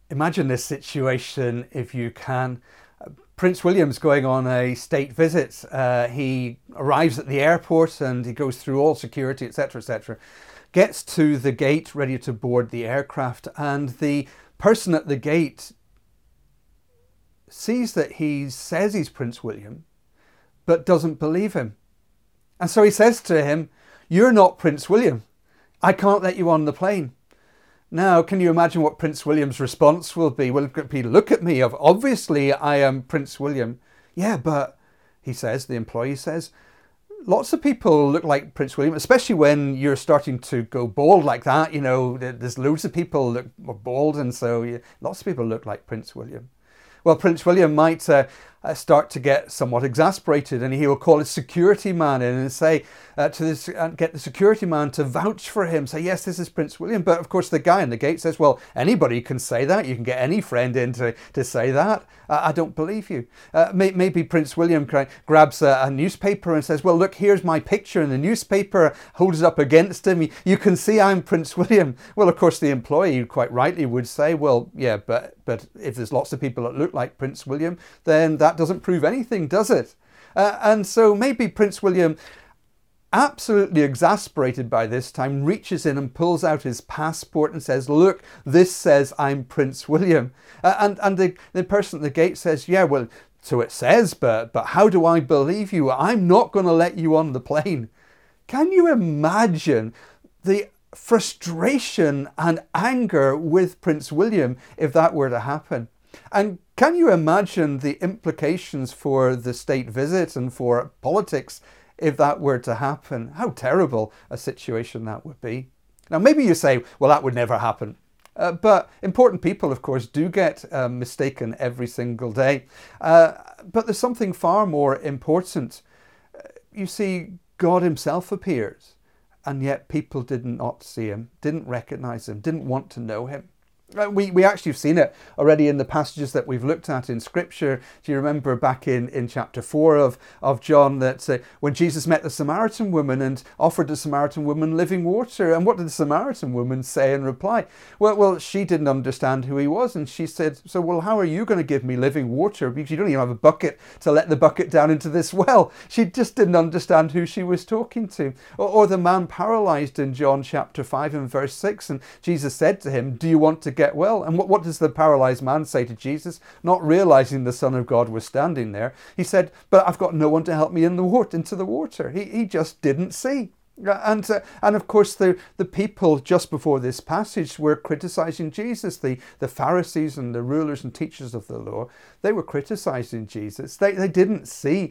Imagine this situation if you can. Prince William's going on a state visit. He arrives at the airport and he goes through all security, etc., etc. Gets to the gate ready to board the aircraft, and the person at the gate sees that he says he's Prince William, but doesn't believe him. And so he says to him, "You're not Prince William. I can't let you on the plane." Now, can you imagine what Prince William's response will be? Will it be, "Look at me, obviously I am Prince William." "Yeah, but," he says, the employee says, "lots of people look like Prince William, especially when you're starting to go bald like that. You know, there's loads of people that are bald, and so lots of people look like Prince William." Well, Prince William might start to get somewhat exasperated, and he will call his security man in and say get the security man to vouch for him, say, "Yes, this is Prince William." But of course the guy in the gate says, "Well, anybody can say that. You can get any friend in to say that. I don't believe you." Maybe Prince William grabs a newspaper and says, "Well, look, here's my picture," and the newspaper holds it up against him. You can see I'm Prince William. Well, of course the employee quite rightly would say, "Well, yeah, but if there's lots of people that look like Prince William, then that doesn't prove anything, does it?" And so maybe Prince William, absolutely exasperated by this time, reaches in and pulls out his passport and says, "Look, this says I'm Prince William." And the person at the gate says, "Yeah, well, so it says, but how do I believe you? I'm not going to let you on the plane." Can you imagine the frustration and anger with Prince William if that were to happen? And can you imagine the implications for the state visit and for politics if that were to happen? How terrible a situation that would be. Now, maybe you say, "Well, that would never happen." But important people, of course, do get mistaken every single day. But there's something far more important. You see, God himself appears, and yet people did not see him, didn't recognize him, didn't want to know him. We actually have seen it already in the passages that we've looked at in Scripture. Do you remember back in chapter 4 of John that when Jesus met the Samaritan woman and offered the Samaritan woman living water? And what did the Samaritan woman say in reply? Well, she didn't understand who he was. And she said, "So, well, how are you going to give me living water? Because you don't even have a bucket to let the bucket down into this well." She just didn't understand who she was talking to. Or the man paralyzed in John chapter 5 and verse 6. And Jesus said to him, "Do you want to get well?" And what does the paralyzed man say to Jesus? Not realizing the Son of God was standing there, he said, "But I've got no one to help me into the water." He just didn't see. And of course the people just before this passage were criticizing Jesus. The Pharisees and the rulers and teachers of the law, they were criticizing Jesus. They didn't see,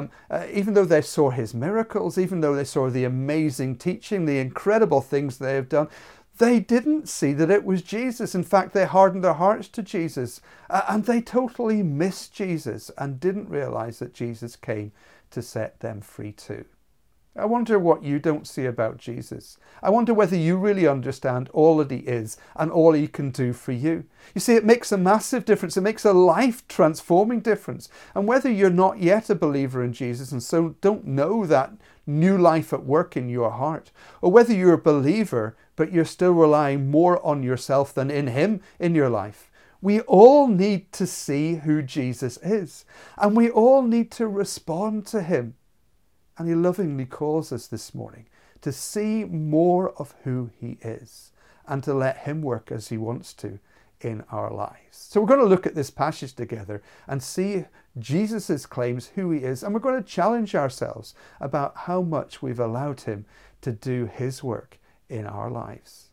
even though they saw his miracles, even though they saw the amazing teaching, the incredible things they have done, they didn't see that it was Jesus. In fact, they hardened their hearts to Jesus, and they totally missed Jesus and didn't realize that Jesus came to set them free too. I wonder what you don't see about Jesus. I wonder whether you really understand all that he is and all he can do for you. You see, it makes a massive difference. It makes a life-transforming difference. And whether you're not yet a believer in Jesus and so don't know that new life at work in your heart, or whether you're a believer but you're still relying more on yourself than in him in your life, we all need to see who Jesus is. And we all need to respond to him. And he lovingly calls us this morning to see more of who he is and to let him work as he wants to in our lives. So we're going to look at this passage together and see Jesus' claims, who he is, and we're going to challenge ourselves about how much we've allowed him to do his work in our lives.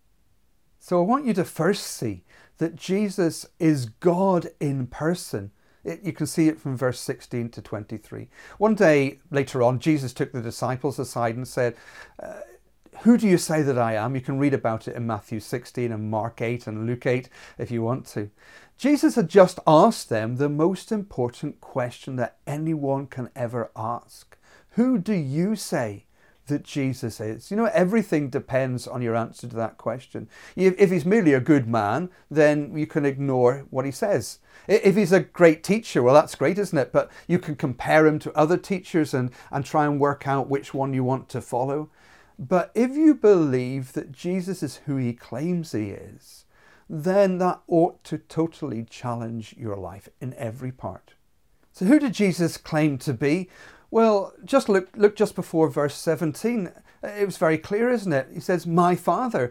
So I want you to first see that Jesus is God in person. You can see it from verse 16 to 23. One day later on, Jesus took the disciples aside and said, "Who do you say that I am?" You can read about it in Matthew 16 and Mark 8 and Luke 8 if you want to. Jesus had just asked them the most important question that anyone can ever ask. Who do you say that Jesus is? You know, everything depends on your answer to that question. If he's merely a good man, then you can ignore what he says. If he's a great teacher, well, that's great, isn't it? But you can compare him to other teachers and try and work out which one you want to follow. But if you believe that Jesus is who he claims he is, then that ought to totally challenge your life in every part. So who did Jesus claim to be? Well, just look just before verse 17. It was very clear, isn't it? He says, my Father.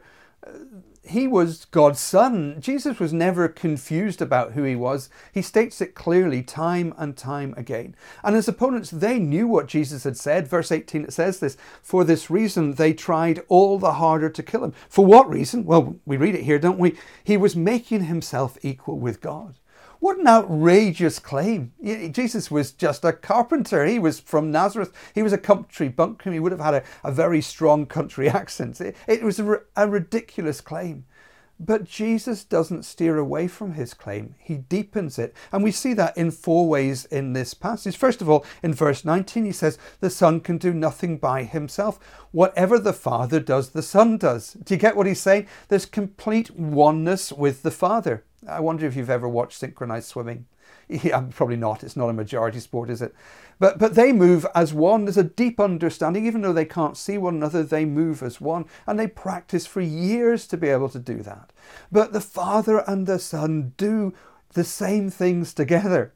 He was God's son. Jesus was never confused about who he was. He states it clearly time and time again. And his opponents, they knew what Jesus had said. Verse 18, it says this, for this reason they tried all the harder to kill him. For what reason? Well, we read it here, don't we? He was making himself equal with God. What an outrageous claim. Jesus was just a carpenter. He was from Nazareth. He was a country bumpkin. He would have had a very strong country accent. It was a ridiculous claim. But Jesus doesn't steer away from his claim. He deepens it. And we see that in 4 ways in this passage. First of all, in verse 19, he says, the Son can do nothing by himself. Whatever the Father does, the Son does. Do you get what he's saying? There's complete oneness with the Father. I wonder if you've ever watched synchronized swimming. Yeah, probably not. It's not a majority sport, is it? But they move as one. There's a deep understanding. Even though they can't see one another, they move as one. And they practice for years to be able to do that. But the Father and the Son do the same things together.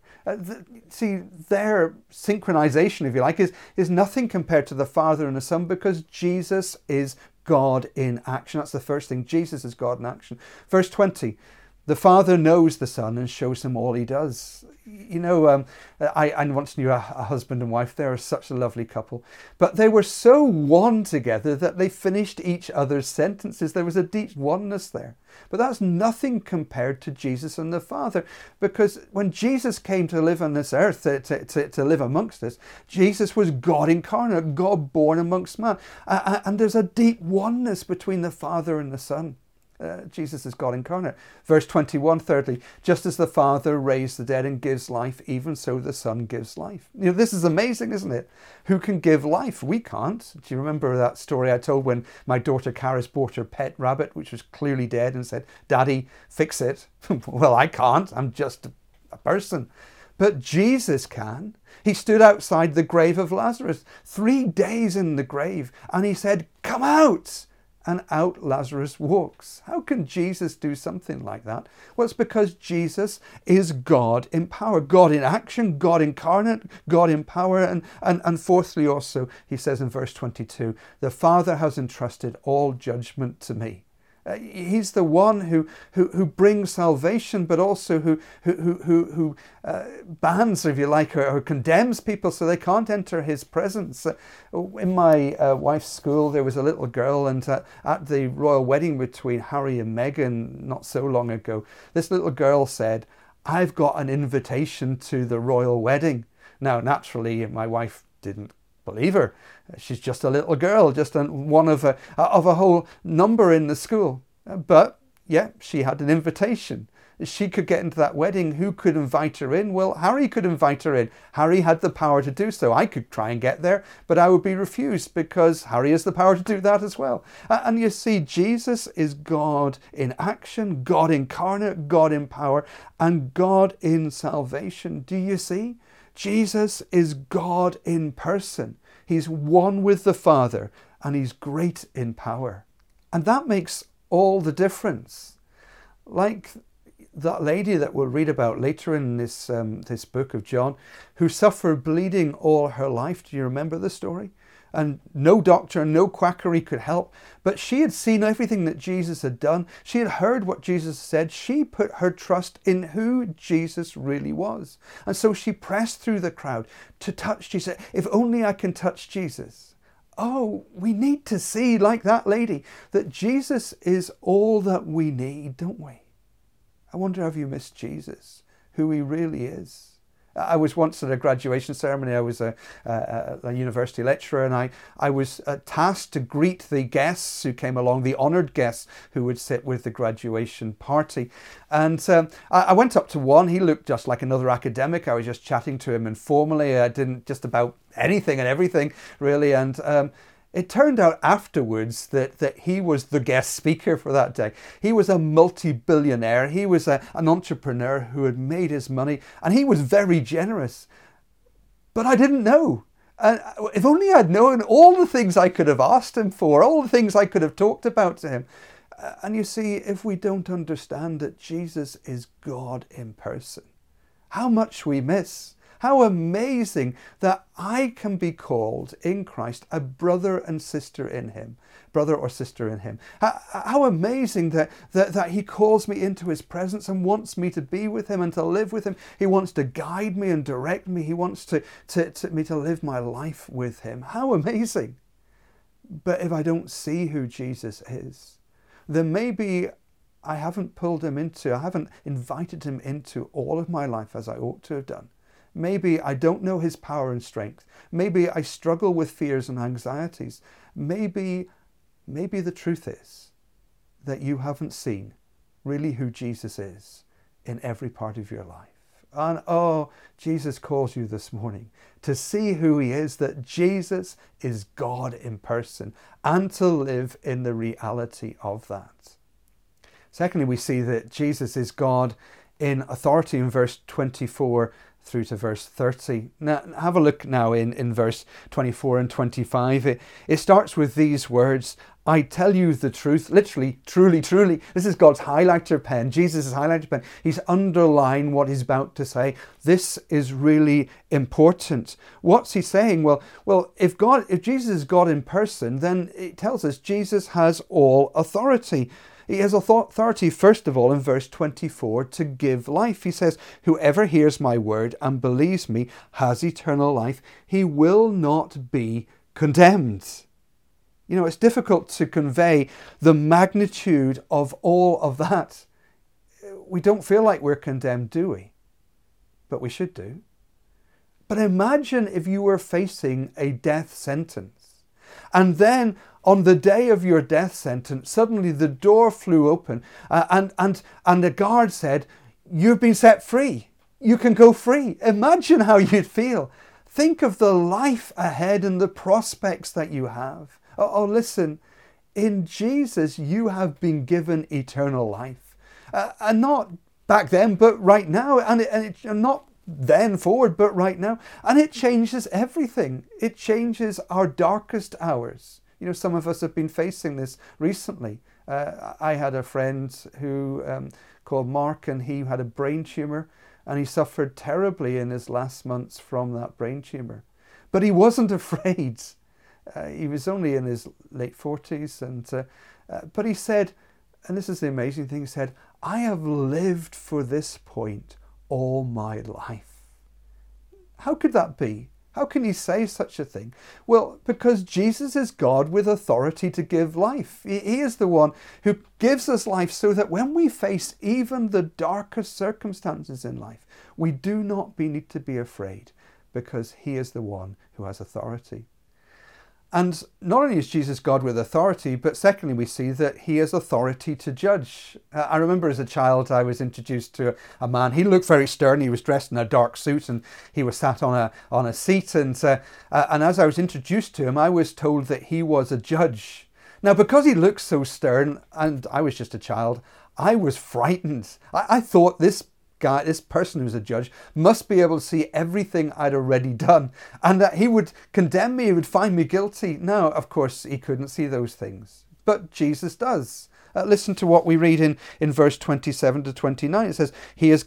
See, their synchronization, if you like, is nothing compared to the Father and the Son, because Jesus is God in action. That's the first thing. Jesus is God in action. Verse 20. The Father knows the Son and shows him all he does. You know, I once knew a husband and wife. They were such a lovely couple. But they were so one together that they finished each other's sentences. There was a deep oneness there. But that's nothing compared to Jesus and the Father. Because when Jesus came to live on this earth, to live amongst us, Jesus was God incarnate, God born amongst man. And there's a deep oneness between the Father and the Son. Jesus is God incarnate. Verse 21, thirdly, just as the Father raised the dead and gives life, even so the Son gives life. You know, this is amazing, isn't it? Who can give life? We can't. Do you remember that story I told when my daughter Karis bought her pet rabbit, which was clearly dead, and said, Daddy, fix it? Well, I can't. I'm just a person. But Jesus can. He stood outside the grave of Lazarus, 3 days in the grave, and he said, come out. And out Lazarus walks. How can Jesus do something like that? Well, it's because Jesus is God in power, God in action, God incarnate, God in power. And fourthly also, he says in verse 22, the Father has entrusted all judgment to me. He's the one who brings salvation, but also who bans, if you like, or condemns people so they can't enter his presence. In my wife's school, there was a little girl, and at the royal wedding between Harry and Meghan not so long ago, this little girl said, I've got an invitation to the royal wedding. Now, naturally, my wife didn't believe her. She's just a little girl, just one of a whole number in the school. But yeah, she had an invitation. She could get into that wedding. Who could invite her in? Well, Harry could invite her in. Harry had the power to do so. I could try and get there, but I would be refused because Harry has the power to do that as well. And you see, Jesus is God in action, God incarnate, God in power, and God in salvation. Do you see? Jesus is God in person. He's one with the Father, and he's great in power. And that makes all the difference. Like that lady that we'll read about later in this book of John, who suffered bleeding all her life. Do you remember the story? And no doctor, no quackery could help. But she had seen everything that Jesus had done. She had heard what Jesus said. She put her trust in who Jesus really was. And so she pressed through the crowd to touch Jesus. If only I can touch Jesus. Oh, we need to see, like that lady, that Jesus is all that we need, don't we? I wonder, have you missed Jesus, who he really is? I was once at a graduation ceremony. I was a university lecturer, and I was tasked to greet the guests who came along, the honoured guests who would sit with the graduation party. And I went up to one. He looked just like another academic. I was just chatting to him informally. I didn't just about anything and everything, really. And it turned out afterwards that he was the guest speaker for that day. He was a multi-billionaire. He was an entrepreneur who had made his money, and he was very generous. But I didn't know. If only I'd known all the things I could have asked him for, all the things I could have talked about to him. And you see, if we don't understand that Jesus is God in person, how much we miss. How amazing that I can be called in Christ a brother and sister in him, brother or sister in him. How amazing that he calls me into his presence and wants me to be with him and to live with him. He wants to guide me and direct me. He wants me to live my life with him. How amazing. But if I don't see who Jesus is, then maybe I haven't I haven't invited him into all of my life as I ought to have done. Maybe I don't know his power and strength. Maybe I struggle with fears and anxieties. Maybe the truth is that you haven't seen really who Jesus is in every part of your life. And Jesus calls you this morning to see who he is, that Jesus is God in person, and to live in the reality of that. Secondly, we see that Jesus is God in authority in verse 24 through to verse 30. Now, have a look now in verse 24 and 25. It starts with these words, I tell you the truth, literally, truly, truly. This is God's highlighter pen, Jesus' highlighter pen. He's underlined what he's about to say. This is really important. What's he saying? Well, if Jesus is God in person, then it tells us Jesus has all authority. He has authority, first of all, in verse 24, to give life. He says, whoever hears my word and believes me has eternal life. He will not be condemned. You know, it's difficult to convey the magnitude of all of that. We don't feel like we're condemned, do we? But we should do. But imagine if you were facing a death sentence, and then on the day of your death sentence, suddenly the door flew open and the guard said, you've been set free. You can go free. Imagine how you'd feel. Think of the life ahead and the prospects that you have. Listen, in Jesus, you have been given eternal life. And not back then, but right now. And not then forward, but right now. And it changes everything. It changes our darkest hours. You know, some of us have been facing this recently. I had a friend who called Mark, and he had a brain tumour, and he suffered terribly in his last months from that brain tumour. But he wasn't afraid. He was only in his late 40s, but he said, and this is the amazing thing, he said, I have lived for this point all my life. How could that be? How can he say such a thing? Well, because Jesus is God with authority to give life. He is the one who gives us life so that when we face even the darkest circumstances in life, we do not need to be afraid, because he is the one who has authority. And not only is Jesus God with authority, but secondly, we see that he has authority to judge. I remember as a child, I was introduced to a man. He looked very stern. He was dressed in a dark suit, and he was sat on a seat. And as I was introduced to him, I was told that he was a judge. Now, because he looked so stern, and I was just a child, I was frightened. I thought this person who's a judge must be able to see everything I'd already done, and that he would condemn me, he would find me guilty. Now, of course, he couldn't see those things, but Jesus does. Listen to what we read in verse 27 to 29. It says,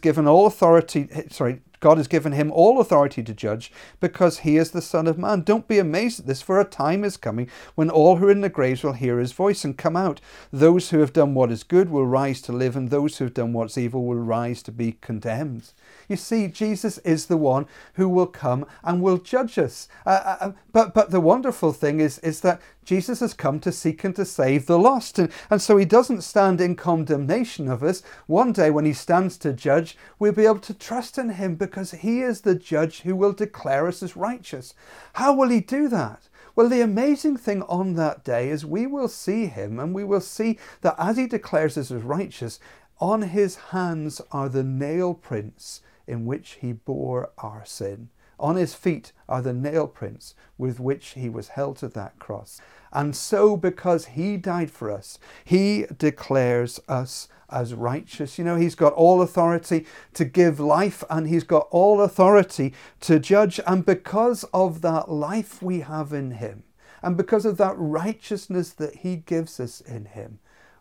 God has given him all authority to judge, because he is the Son of Man. Don't be amazed at this, for a time is coming when all who are in the graves will hear his voice and come out. Those who have done what is good will rise to live, and those who have done what's evil will rise to be condemned. You see, Jesus is the one who will come and will judge us. But the wonderful thing is that Jesus has come to seek and to save the lost. And so he doesn't stand in condemnation of us. One day when he stands to judge, we'll be able to trust in him, because he is the judge who will declare us as righteous. How will he do that? Well, the amazing thing on that day is we will see him, and we will see that as he declares us as righteous, on his hands are the nail prints in which he bore our sin. On his feet are the nail prints with which he was held to that cross. And so, because he died for us, he declares us as righteous. You know, he's got all authority to give life, and he's got all authority to judge. And because of that life we have in him, and because of that righteousness that he gives us in him,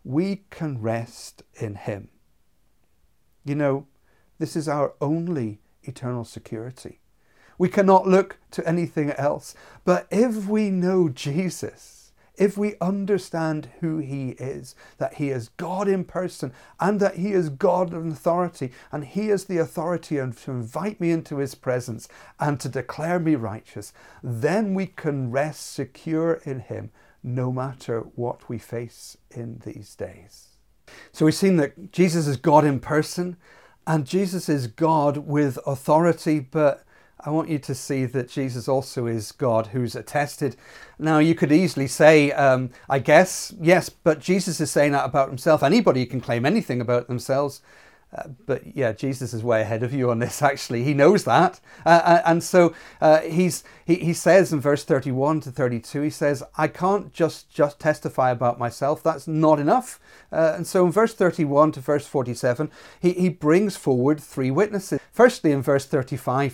we can rest in him. You know, this is our only eternal security. We cannot look to anything else. But if we know Jesus, if we understand who he is, that he is God in person and that he is God in authority, and he is the authority to invite me into his presence and to declare me righteous, then we can rest secure in him no matter what we face in these days. So we've seen that Jesus is God in person and Jesus is God with authority, but I want you to see that Jesus also is God who's attested. Now, you could easily say, I guess, yes, but Jesus is saying that about himself. Anybody can claim anything about themselves. But yeah, Jesus is way ahead of you on this, actually. He knows that. And so he says in verse 31 to 32, he says, I can't just testify about myself. That's not enough. And so in verse 31 to verse 47, he brings forward three witnesses. Firstly, in verse 33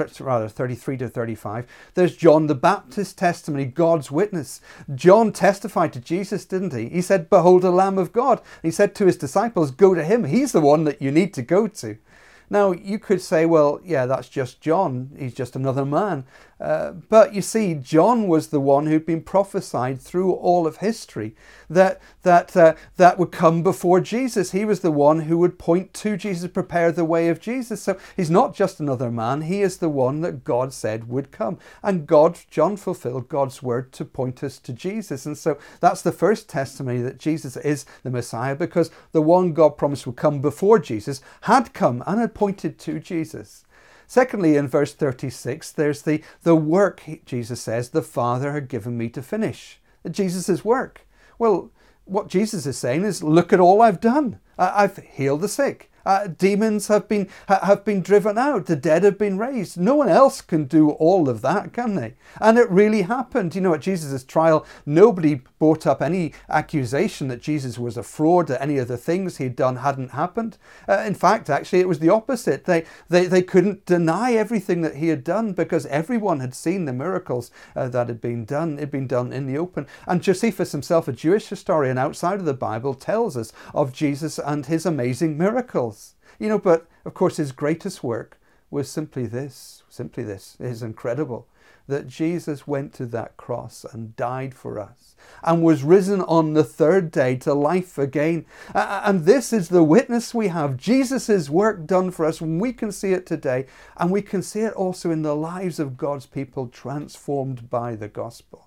to 35, there's John the Baptist's testimony, God's witness. John testified to Jesus, didn't he? He said, behold, a Lamb of God. And he said to his disciples, go to him. He's the one that you need to go to. Now, you could say, well, yeah, that's just John. He's just another man. But you see, John was the one who'd been prophesied through all of history that would come before Jesus. He was the one who would point to Jesus, prepare the way of Jesus. So he's not just another man. He is the one that God said would come. And John fulfilled God's word to point us to Jesus. And so that's the first testimony that Jesus is the Messiah, because the one God promised would come before Jesus had come and had pointed to Jesus. Secondly, in verse 36, there's the work, Jesus says, the Father had given me to finish. Jesus' work. Well, what Jesus is saying is, look at all I've done. I've healed the sick. Demons have been driven out. The dead have been raised. No one else can do all of that, can they? And it really happened. You know, at Jesus' trial, nobody brought up any accusation that Jesus was a fraud, that any of the things he'd done hadn't happened. In fact, actually, it was the opposite. They couldn't deny everything that he had done because everyone had seen the miracles that had been done. It had been done in the open. And Josephus himself, a Jewish historian outside of the Bible, tells us of Jesus and his amazing miracles. You know, but of course his greatest work was simply this. It is incredible that Jesus went to that cross and died for us and was risen on the third day to life again. And this is the witness we have. Jesus' work done for us, and we can see it today, and we can see it also in the lives of God's people transformed by the gospel.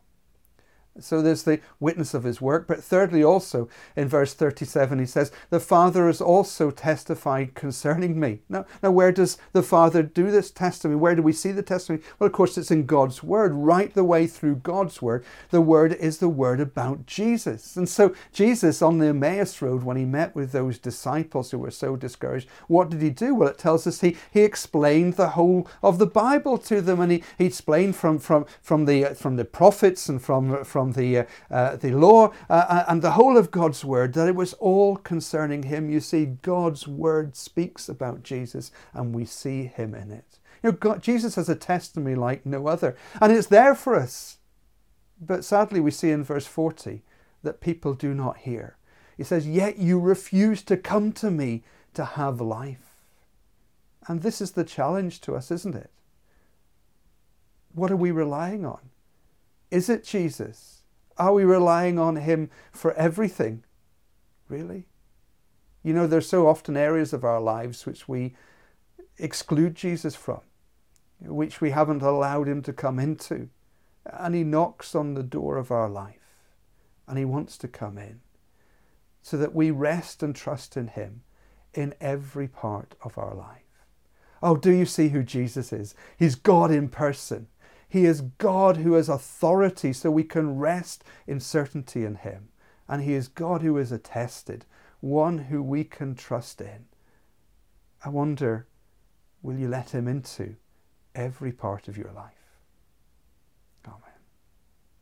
So there's the witness of his work. But thirdly, also in verse 37, he says, the Father has also testified concerning me. Now, where does the Father do this testimony? Where do we see the testimony? Well, of course, it's in God's word. Right the way through God's word, the word is the word about Jesus. And so Jesus on the Emmaus Road, when he met with those disciples who were so discouraged, what did he do? Well, it tells us he explained the whole of the Bible to them, and he explained from the prophets and from the law and the whole of God's word, that it was all concerning him. You see, God's word speaks about Jesus and we see him in it. You know, Jesus has a testimony like no other, and it's there for us. But sadly, we see in verse 40 that people do not hear. He says, yet you refuse to come to me to have life. And this is the challenge to us, isn't it? What are we relying on? Is it Jesus? Are we relying on him for everything? Really? You know, there's so often areas of our lives which we exclude Jesus from, which we haven't allowed him to come into. And he knocks on the door of our life and he wants to come in so that we rest and trust in him in every part of our life. Oh, do you see who Jesus is? He's God in person. He is God who has authority, so we can rest in certainty in him. And he is God who is attested, one who we can trust in. I wonder, will you let him into every part of your life?